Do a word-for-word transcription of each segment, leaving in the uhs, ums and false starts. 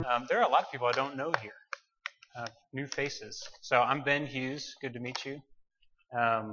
Um, there are a lot of people I don't know here, uh, new faces. So I'm Ben Hughes. Good to meet you. Um,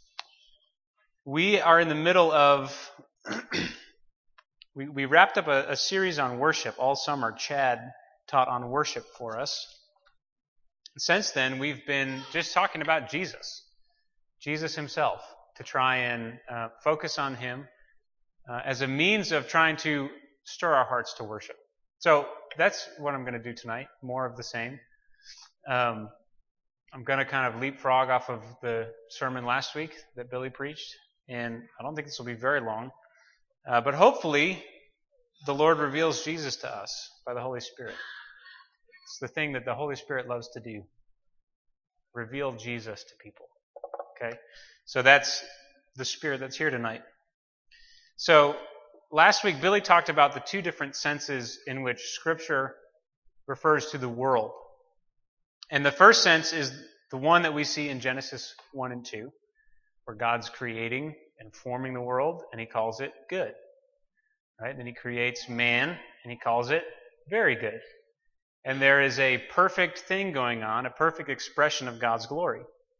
we are in the middle of, we, we wrapped up a, a series on worship all summer. Chad taught on worship for us. Since then, we've been just talking about Jesus, Jesus himself, to try and uh, focus on him uh, as a means of trying to stir our hearts to worship. So that's what I'm going to do tonight, more of the same. Um, I'm going to kind of leapfrog off of the sermon last week that Billy preached, and I don't think this will be very long. Uh, but hopefully, the Lord reveals Jesus to us by the Holy Spirit. It's the thing that the Holy Spirit loves to do. Reveal Jesus to people. Okay? So that's the Spirit that's here tonight. So, last week, Billy talked about the two different senses in which Scripture refers to the world. And the first sense is the one that we see in Genesis one and two, where God's creating and forming the world, and he calls it good. Right? Then he creates man, and he calls it very good. And there is a perfect thing going on, a perfect expression of God's glory.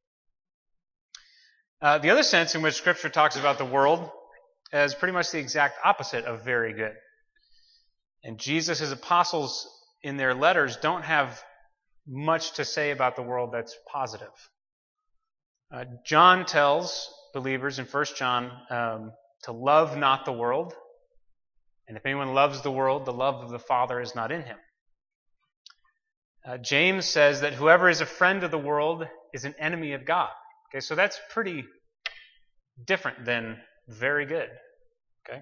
Uh, the other sense in which Scripture talks about the world is pretty much the exact opposite of very good. And Jesus' apostles in their letters don't have much to say about the world that's positive. Uh, John tells believers in First John um, to love not the world. And if anyone loves the world, the love of the Father is not in him. Uh, James says that whoever is a friend of the world is an enemy of God. Okay, so that's pretty different than very good. Okay?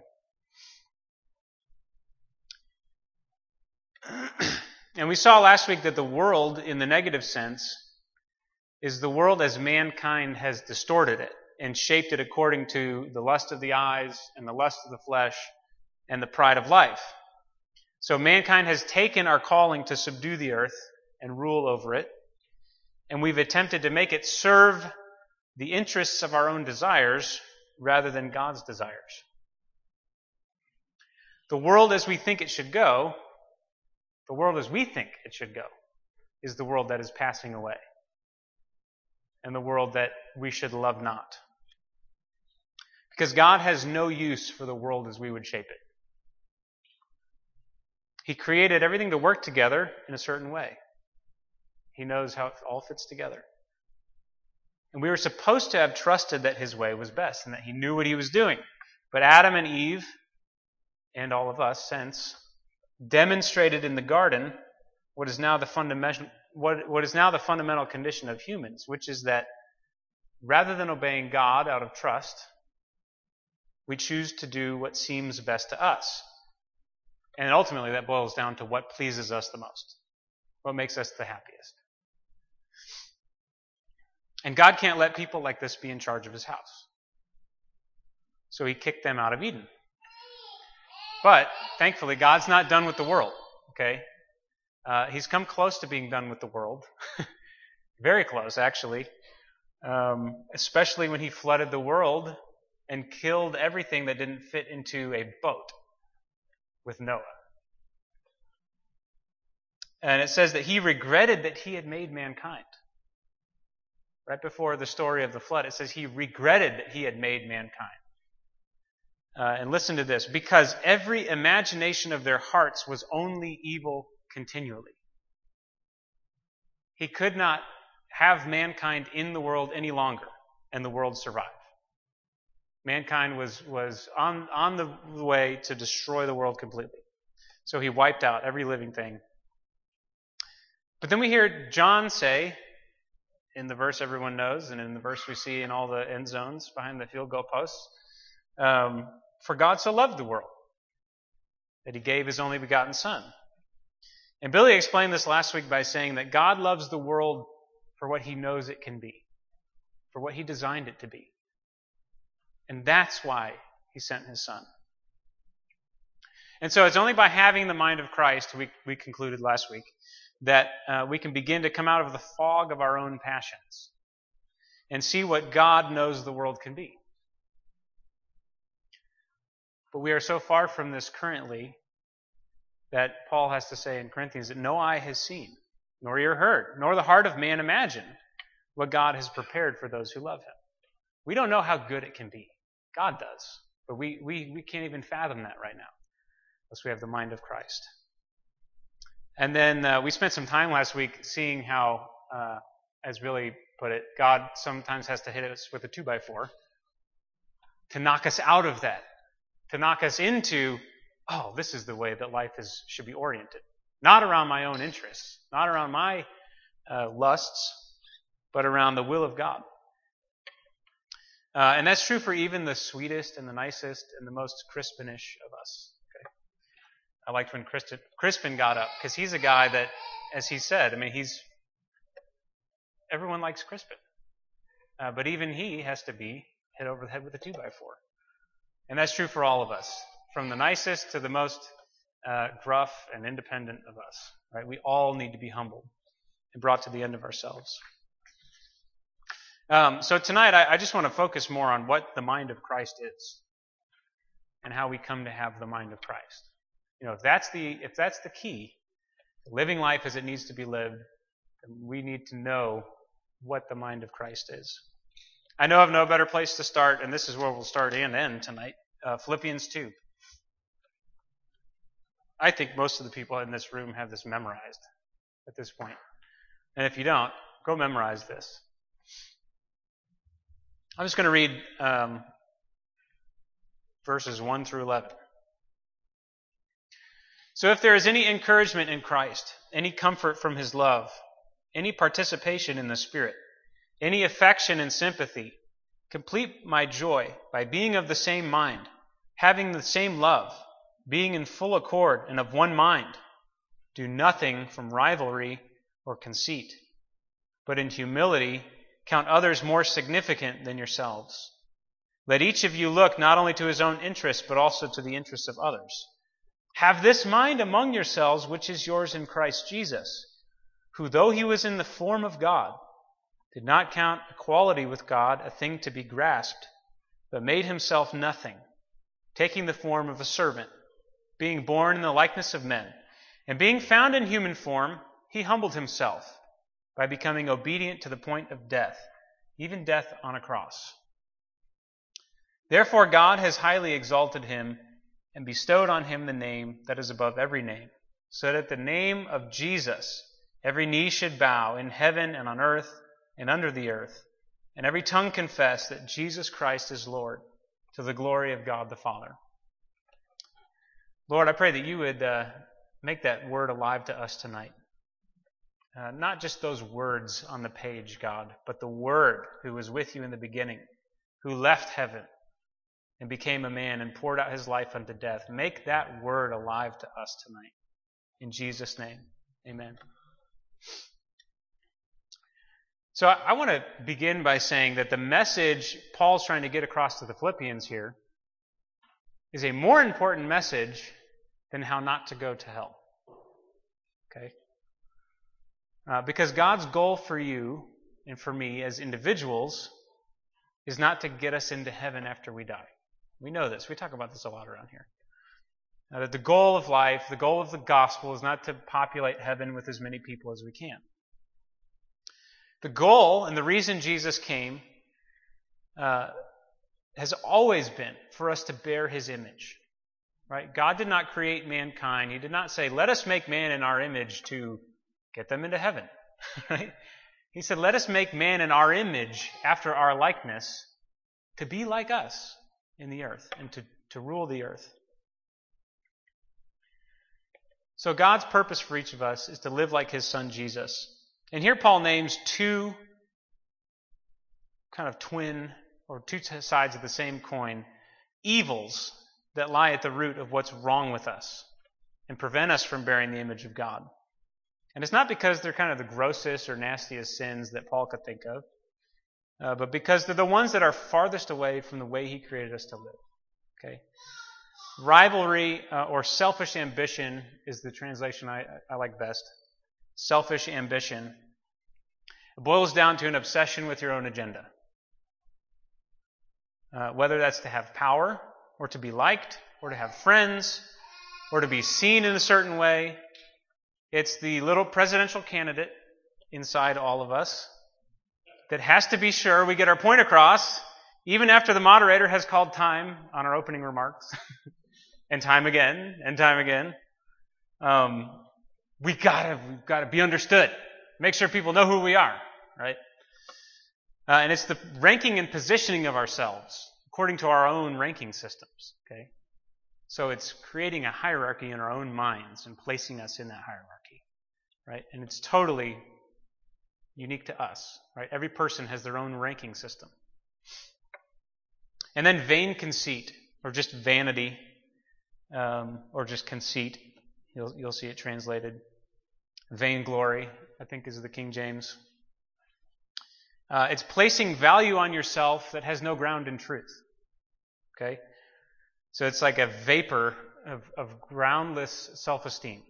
And we saw last week that the world, in the negative sense, is the world as mankind has distorted it and shaped it according to the lust of the eyes and the lust of the flesh and the pride of life. So mankind has taken our calling to subdue the earth and rule over it, and we've attempted to make it serve the interests of our own desires rather than God's desires. The world as we think it should go, the world as we think it should go, is the world that is passing away, and the world that we should love not. Because God has no use for the world as we would shape it. He created everything to work together in a certain way. He knows how it all fits together. And we were supposed to have trusted that his way was best and that he knew what he was doing. But Adam and Eve, and all of us since, demonstrated in the garden what is now the fundamental what, what is now the fundamental condition of humans, which is that rather than obeying God out of trust, we choose to do what seems best to us. And ultimately that boils down to what pleases us the most, what makes us the happiest. And God can't let people like this be in charge of his house. So he kicked them out of Eden. But, thankfully, God's not done with the world, okay? Uh, he's come close to being done with the world. Very close, actually. Um, especially when he flooded the world and killed everything that didn't fit into a boat with Noah. And it says that he regretted that he had made mankind. Right before the story of the flood, it says he regretted that he had made mankind. Uh, and listen to this. Because every imagination of their hearts was only evil continually. He could not have mankind in the world any longer, and the world survive. Mankind was, was on, on the way to destroy the world completely. So he wiped out every living thing. But then we hear John say, in the verse everyone knows, and in the verse we see in all the end zones behind the field goal posts, um, for God so loved the world that he gave his only begotten Son. And Billy explained this last week by saying that God loves the world for what he knows it can be, for what he designed it to be. And that's why he sent his Son. And so it's only by having the mind of Christ, we, we concluded last week, that uh, we can begin to come out of the fog of our own passions and see what God knows the world can be. But we are so far from this currently that Paul has to say in Corinthians that no eye has seen, nor ear heard, nor the heart of man imagined what God has prepared for those who love him. We don't know how good it can be. God does. But we, we, we can't even fathom that right now, unless we have the mind of Christ. And then uh, we spent some time last week seeing how, uh, as Billy put it, God sometimes has to hit us with a two by four to knock us out of that, to knock us into, oh, this is the way that life is should be oriented. Not around my own interests, not around my uh, lusts, but around the will of God. Uh, and that's true for even the sweetest and the nicest and the most Crispinish of us. Okay? I liked when Crispin, Crispin got up, because he's a guy that, as he said, I mean, he's, everyone likes Crispin. Uh, but even he has to be hit over the head with a two by four. And that's true for all of us, from the nicest to the most uh, gruff and independent of us. Right? We all need to be humbled and brought to the end of ourselves. Um, so tonight, I, I just want to focus more on what the mind of Christ is and how we come to have the mind of Christ. You know, if that's the if that's the key, living life as it needs to be lived, then we need to know what the mind of Christ is. I know of no better place to start, and this is where we'll start and end tonight. Uh, Philippians two. I think most of the people in this room have this memorized at this point. And if you don't, go memorize this. I'm just going to read um, verses one through eleven. So if there is any encouragement in Christ, any comfort from his love, any participation in the Spirit, any affection and sympathy, complete my joy by being of the same mind, having the same love, being in full accord and of one mind. Do nothing from rivalry or conceit, but in humility count others more significant than yourselves. Let each of you look not only to his own interests, but also to the interests of others. Have this mind among yourselves, which is yours in Christ Jesus, who, though he was in the form of God, did not count equality with God a thing to be grasped, but made himself nothing, taking the form of a servant, being born in the likeness of men, and being found in human form, he humbled himself by becoming obedient to the point of death, even death on a cross. Therefore God has highly exalted him and bestowed on him the name that is above every name, so that at the name of Jesus every knee should bow in heaven and on earth and under the earth, and every tongue confess that Jesus Christ is Lord, to the glory of God the Father. Lord, I pray that you would uh, make that word alive to us tonight. Uh, not just those words on the page, God, but the Word who was with you in the beginning, who left heaven and became a man and poured out his life unto death. Make that Word alive to us tonight. In Jesus' name, amen. So I, I want to begin by saying that the message Paul's trying to get across to the Philippians here is a more important message than how not to go to hell. Okay? Uh, because God's goal for you and for me as individuals is not to get us into heaven after we die. We know this. We talk about this a lot around here. Uh, that the goal of life, the goal of the gospel is not to populate heaven with as many people as we can. The goal and the reason Jesus came uh, has always been for us to bear his image. Right? God did not create mankind. He did not say, let us make man in our image to get them into heaven. Right? He said, let us make man in our image, after our likeness, to be like us in the earth and to, to rule the earth. So God's purpose for each of us is to live like his son Jesus. And here Paul names two kind of twin or two sides of the same coin, evils that lie at the root of what's wrong with us and prevent us from bearing the image of God. And it's not because they're kind of the grossest or nastiest sins that Paul could think of, uh, but because they're the ones that are farthest away from the way he created us to live. Okay? Rivalry uh, or selfish ambition is the translation I, I like best. Selfish ambition. It boils down to an obsession with your own agenda. Uh, whether that's to have power or to be liked or to have friends or to be seen in a certain way. It's the little presidential candidate inside all of us that has to be sure we get our point across, even after the moderator has called time on our opening remarks, and time again, and time again. Um, we gotta, we've gotta be understood. Make sure people know who we are, right? Uh, and it's the ranking and positioning of ourselves according to our own ranking systems, okay? So it's creating a hierarchy in our own minds and placing us in that hierarchy, right? And it's totally unique to us, right? Every person has their own ranking system. And then vain conceit, or just vanity, um, or just conceit. You'll, you'll see it translated. Vainglory, I think, is the King James. Uh, it's placing value on yourself that has no ground in truth. Okay? So it's like a vapor of, of groundless self-esteem.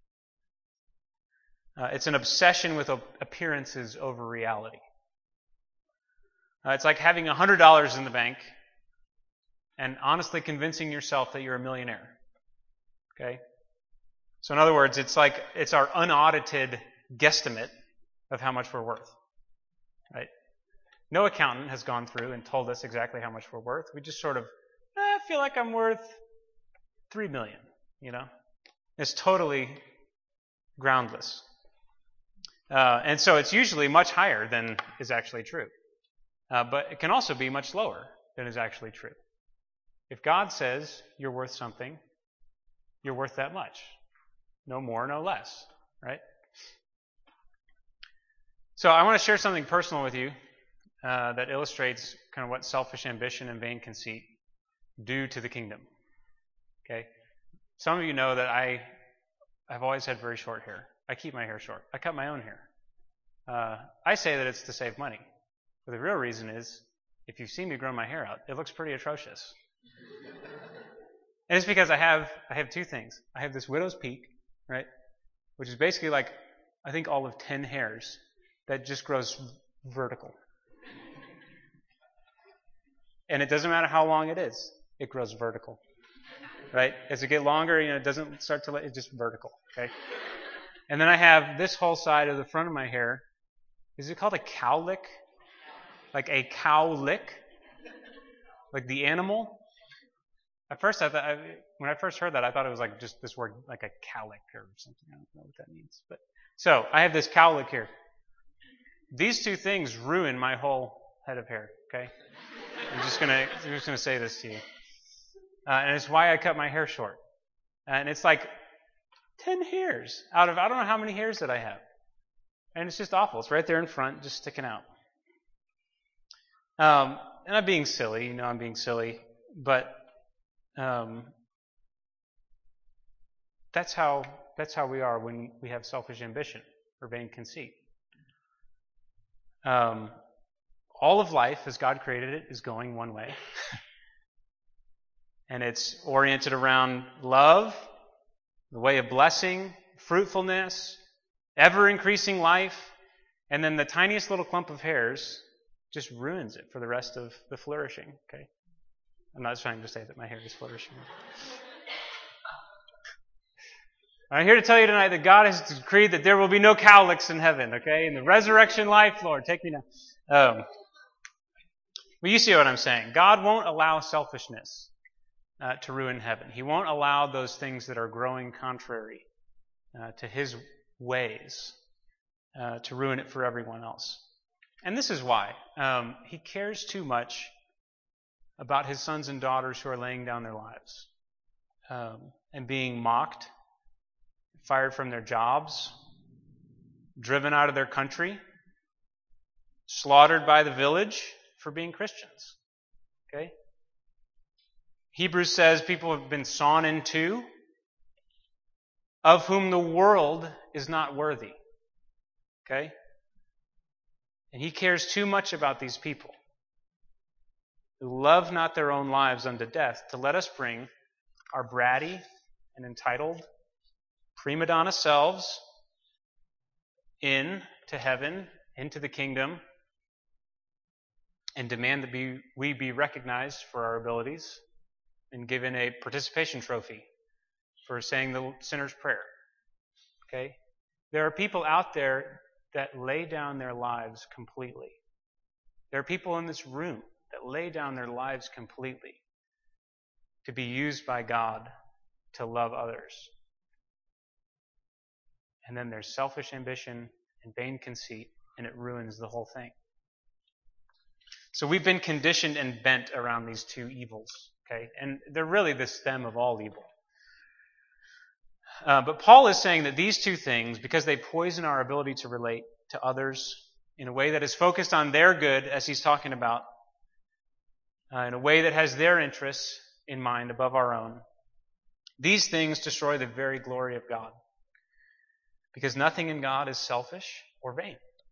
Uh, it's an obsession with appearances over reality. Uh, it's like having one hundred dollars in the bank and honestly convincing yourself that you're a millionaire. Okay? So in other words, it's like it's our unaudited guesstimate of how much we're worth. Right? No accountant has gone through and told us exactly how much we're worth. We just sort of, eh, I feel like I'm worth three million, you know? It's totally groundless. Uh, and so it's usually much higher than is actually true. Uh, but it can also be much lower than is actually true. If God says you're worth something, you're worth that much. No more, no less, right? So I want to share something personal with you uh, that illustrates kind of what selfish ambition and vain conceit do to the kingdom. Okay? Some of you know that I I've always had very short hair. I keep my hair short. I cut my own hair. Uh, I say that it's to save money. But the real reason is, if you've seen me grow my hair out, it looks pretty atrocious. And it's because I have I have two things. I have this widow's peak, right? Which is basically like, I think all of ten hairs that just grows vertical. And it doesn't matter how long it is, it grows vertical. Right? As it gets longer, you know, it doesn't start to, it's just vertical. Okay? And then I have this whole side of the front of my hair. Is it called a cowlick? Like a cowlick? Like the animal? At first, I thought, I, when I first heard that, I thought it was like just this word, like a cowlick or something. I don't know what that means. But so I have this cowlick here. These two things ruin my whole head of hair. Okay, I'm just gonna, I'm just gonna say this to you, uh, and it's why I cut my hair short. And it's like ten hairs out of I don't know how many hairs that I have, and it's just awful. It's right there in front, just sticking out. Um, and I'm being silly, you know, I'm being silly, but. Um, that's how that's how we are when we have selfish ambition or vain conceit. Um, all of life, as God created it, is going one way. And it's oriented around love, the way of blessing, fruitfulness, ever-increasing life, and then the tiniest little clump of hairs just ruins it for the rest of the flourishing. Okay. I'm not trying to say that my hair is flourishing. I'm here to tell you tonight that God has decreed that there will be no cowlicks in heaven, okay? In the resurrection life, Lord, take me now. Um, well, you see what I'm saying. God won't allow selfishness uh, to ruin heaven. He won't allow those things that are growing contrary uh, to His ways uh, to ruin it for everyone else. And this is why. Um, he cares too much about His sons and daughters who are laying down their lives um, and being mocked, fired from their jobs, driven out of their country, slaughtered by the village for being Christians. Okay? Hebrews says people have been sawn in two, of whom the world is not worthy. Okay? And He cares too much about these people who love not their own lives unto death, to let us bring our bratty and entitled prima donna selves in to heaven, into the kingdom, and demand that be, we be recognized for our abilities and given a participation trophy for saying the sinner's prayer. Okay? There are people out there that lay down their lives completely. There are people in this room that lay down their lives completely to be used by God to love others. And then there's selfish ambition and vain conceit, and it ruins the whole thing. So we've been conditioned and bent around these two evils, okay? And they're really the stem of all evil. Uh, but Paul is saying that these two things, because they poison our ability to relate to others in a way that is focused on their good, as he's talking about, uh, in a way that has their interests in mind above our own, these things destroy the very glory of God. Because nothing in God is selfish or vain.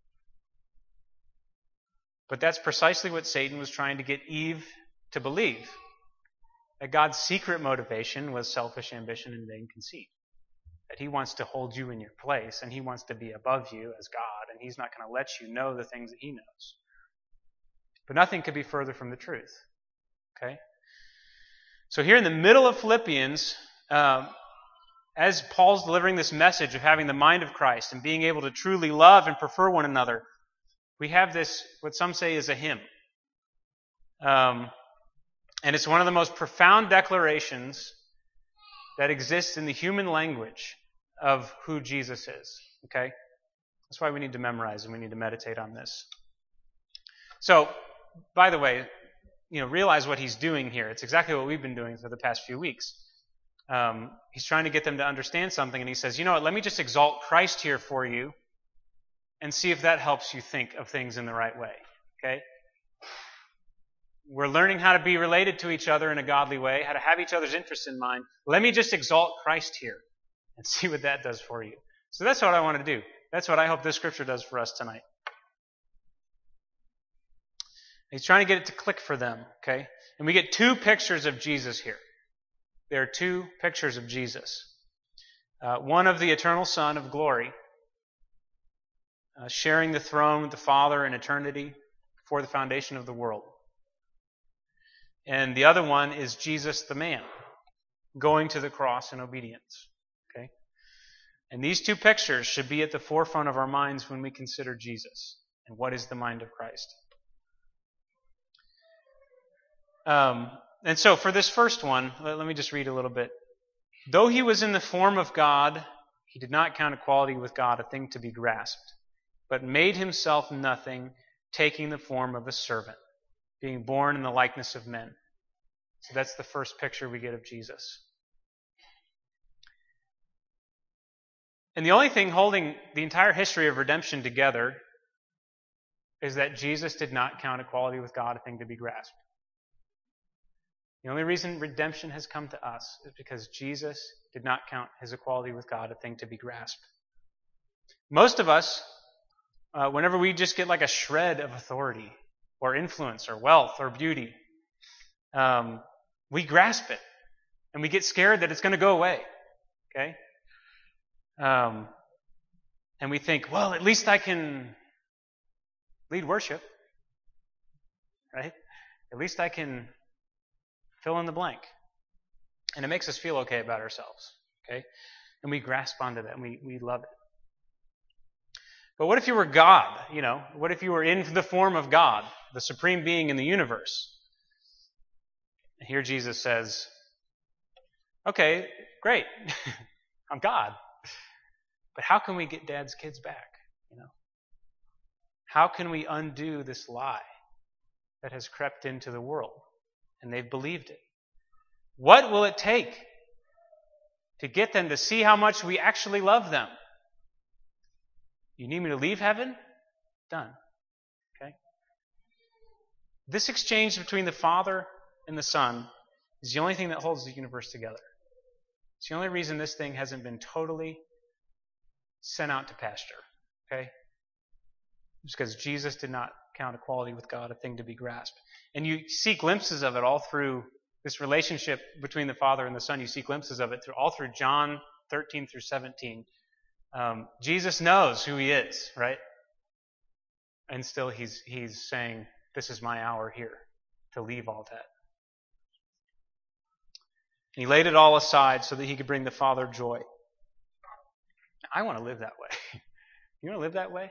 But that's precisely what Satan was trying to get Eve to believe. That God's secret motivation was selfish ambition and vain conceit. That he wants to hold you in your place, and he wants to be above you as God, and he's not going to let you know the things that he knows. But nothing could be further from the truth. Okay? So here in the middle of Philippians, um, as Paul's delivering this message of having the mind of Christ and being able to truly love and prefer one another, we have this, what some say is a hymn. Um, and it's one of the most profound declarations that exists in the human language of who Jesus is. Okay? That's why we need to memorize and we need to meditate on this. So, by the way, you know, realize what he's doing here. It's exactly what we've been doing for the past few weeks. Um, he's trying to get them to understand something, and he says, you know what, let me just exalt Christ here for you and see if that helps you think of things in the right way. Okay? We're learning how to be related to each other in a godly way, how to have each other's interests in mind. Let me just exalt Christ here and see what that does for you. So that's what I want to do. That's what I hope this scripture does for us tonight. He's trying to get it to click for them, okay? And we get two pictures of Jesus here. There are two pictures of Jesus. Uh, one of the eternal Son of glory, uh, sharing the throne with the Father in eternity before the foundation of the world. And the other one is Jesus the man, going to the cross in obedience. Okay? And these two pictures should be at the forefront of our minds when we consider Jesus and what is the mind of Christ. Um, and so for this first one, let, let me just read a little bit. Though he was in the form of God, he did not count equality with God a thing to be grasped, but made himself nothing, taking the form of a servant, being born in the likeness of men. So that's the first picture we get of Jesus. And the only thing holding the entire history of redemption together is that Jesus did not count equality with God a thing to be grasped. The only reason redemption has come to us is because Jesus did not count his equality with God a thing to be grasped. Most of us, uh, whenever we just get like a shred of authority or influence or wealth or beauty, um, we grasp it and we get scared that it's going to go away. Okay? Um, and we think, well, at least I can lead worship. Right? At least I can fill in the blank. And it makes us feel okay about ourselves. Okay? And we grasp onto that and we, we love it. But what if you were God? You know, what if you were in the form of God, the supreme being in the universe? And here Jesus says, okay, great. I'm God. But how can we get Dad's kids back? You know? How can we undo this lie that has crept into the world? And they've believed it. What will it take to get them to see how much we actually love them? You need me to leave heaven? Done. Okay? This exchange between the Father and the Son is the only thing that holds the universe together. It's the only reason this thing hasn't been totally sent out to pasture. Okay? It's because Jesus did not count equality with God a thing to be grasped. And you see glimpses of it all through this relationship between the Father and the Son. You see glimpses of it through all through John thirteen through seventeen. Um, Jesus knows who he is, right? And still he's he's saying, this is my hour here to leave all that. He laid it all aside so that he could bring the Father joy. I want to live that way. You want to live that way?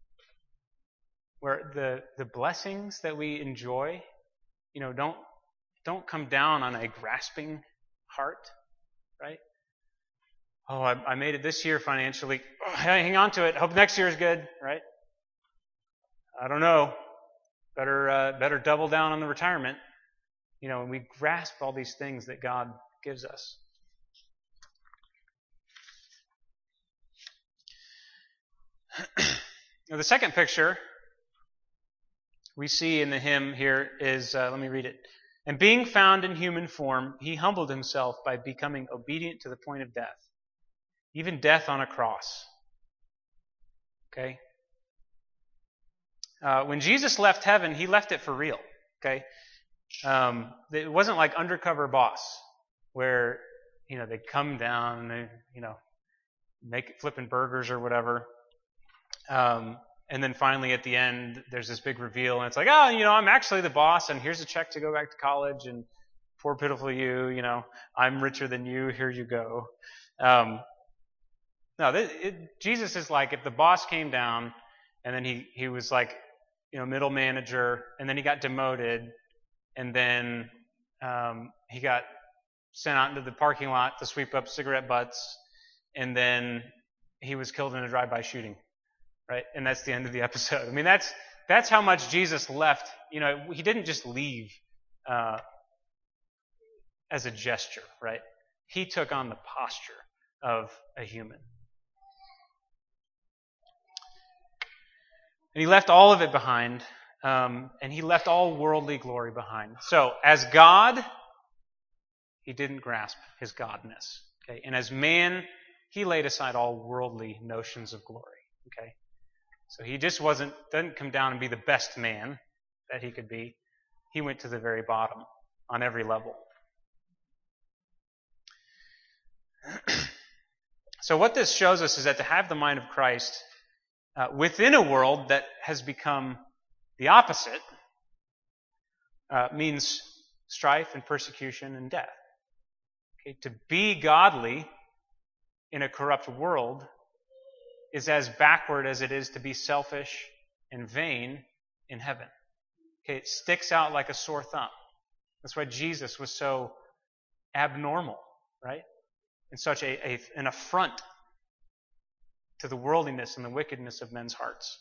Where the, the blessings that we enjoy, you know, don't don't come down on a grasping heart, right? Oh, I, I made it this year financially. Oh, hang on to it. Hope next year is good, right? I don't know. Better uh, better double down on the retirement. You know, and we grasp all these things that God gives us. Now, the second picture we see in the hymn here is, uh, let me read it. And being found in human form, he humbled himself by becoming obedient to the point of death, even death on a cross. Okay? Uh, when Jesus left heaven, he left it for real. Okay? Um, it wasn't like Undercover Boss, where, you know, they'd come down and they, you know, make flipping burgers or whatever. Um, and then finally at the end, there's this big reveal, and it's like, oh, you know, I'm actually the boss, and here's a check to go back to college, and poor pitiful you, you know, I'm richer than you, here you go. Um, no, it, it, Jesus is like, if the boss came down, and then he, he was like, you know, middle manager, and then he got demoted, and then um, he got sent out into the parking lot to sweep up cigarette butts, and then he was killed in a drive-by shooting. Right? And that's the end of the episode. I mean, that's that's how much Jesus left. You know, he didn't just leave uh, as a gesture, right? He took on the posture of a human. And he left all of it behind, um, and he left all worldly glory behind. So, as God, he didn't grasp his godness. Okay? And as man, he laid aside all worldly notions of glory. Okay? So he just wasn't, didn't come down and be the best man that he could be. He went to the very bottom on every level. So what this shows us is that to have the mind of Christ uh, within a world that has become the opposite uh, means strife and persecution and death. Okay? To be godly in a corrupt world is as backward as it is to be selfish and vain in heaven. Okay, it sticks out like a sore thumb. That's why Jesus was so abnormal, right? And such a, a an affront to the worldliness and the wickedness of men's hearts.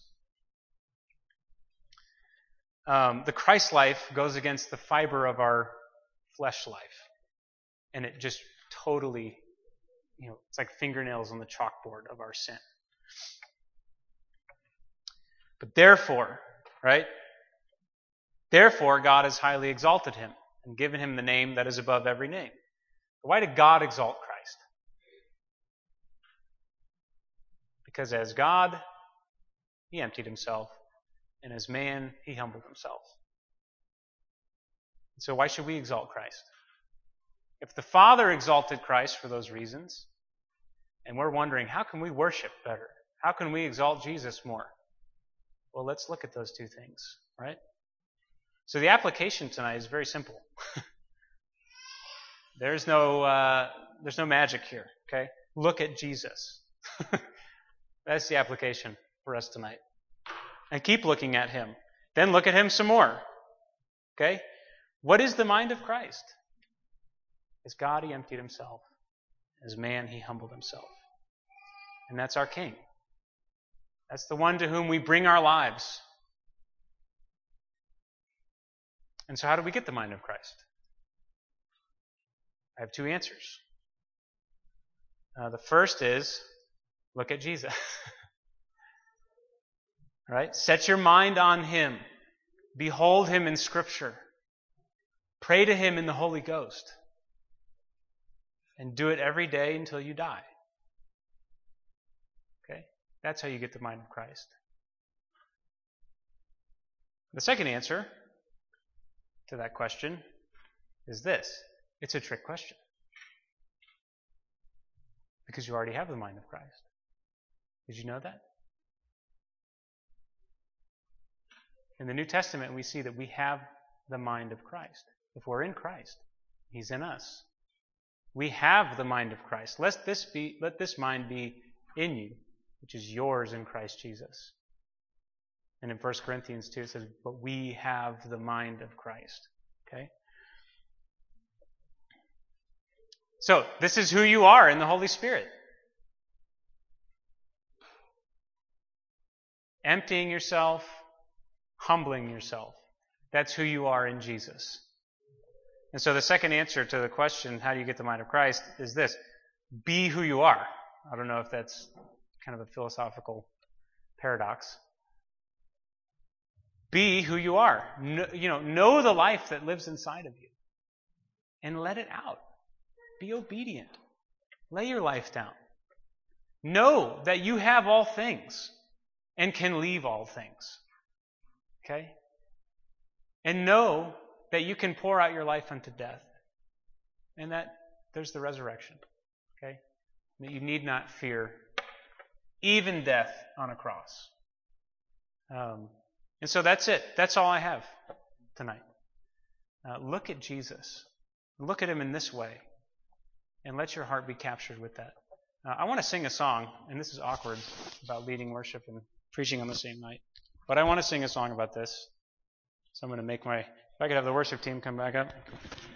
Um, the Christ life goes against the fiber of our flesh life, and it just totally, you know, it's like fingernails on the chalkboard of our sin. But therefore, right? Therefore, God has highly exalted him and given him the name that is above every name. Why did God exalt Christ? Because as God, he emptied himself, and as man, he humbled himself. So why should we exalt Christ? If the Father exalted Christ for those reasons, and we're wondering, how can we worship better? How can we exalt Jesus more? Well, let's look at those two things, right? So the application tonight is very simple. There's no uh, there's no magic here, okay? Look at Jesus. That's the application for us tonight. And keep looking at him. Then look at him some more. Okay? What is the mind of Christ? As God, he emptied himself. As man, he humbled himself. And that's our King. That's the one to whom we bring our lives. And so how do we get the mind of Christ? I have two answers. Uh, the first is, look at Jesus. Right? Set your mind on him. Behold him in Scripture. Pray to him in the Holy Ghost. And do it every day until you die. Okay? That's how you get the mind of Christ. The second answer to that question is this. It's a trick question. Because you already have the mind of Christ. Did you know that? In the New Testament, we see that we have the mind of Christ. If we're in Christ, he's in us. We have the mind of Christ. Let this be, let this mind be in you, which is yours in Christ Jesus. And in First Corinthians two, it says, but we have the mind of Christ. Okay? So, this is who you are in the Holy Spirit. Emptying yourself, humbling yourself. That's who you are in Jesus. And so the second answer to the question, how do you get the mind of Christ, is this. Be who you are. I don't know if that's kind of a philosophical paradox. Be who you are. Know, you know, know the life that lives inside of you. And let it out. Be obedient. Lay your life down. Know that you have all things and can leave all things. Okay? And know that you can pour out your life unto death. And that there's the resurrection. Okay? That you need not fear even death on a cross. Um, and so that's it. That's all I have tonight. Uh, look at Jesus. Look at him in this way. And let your heart be captured with that. Uh, I want to sing a song, and this is awkward about leading worship and preaching on the same night. But I want to sing a song about this. So I'm going to make my... If I could have the worship team come back up.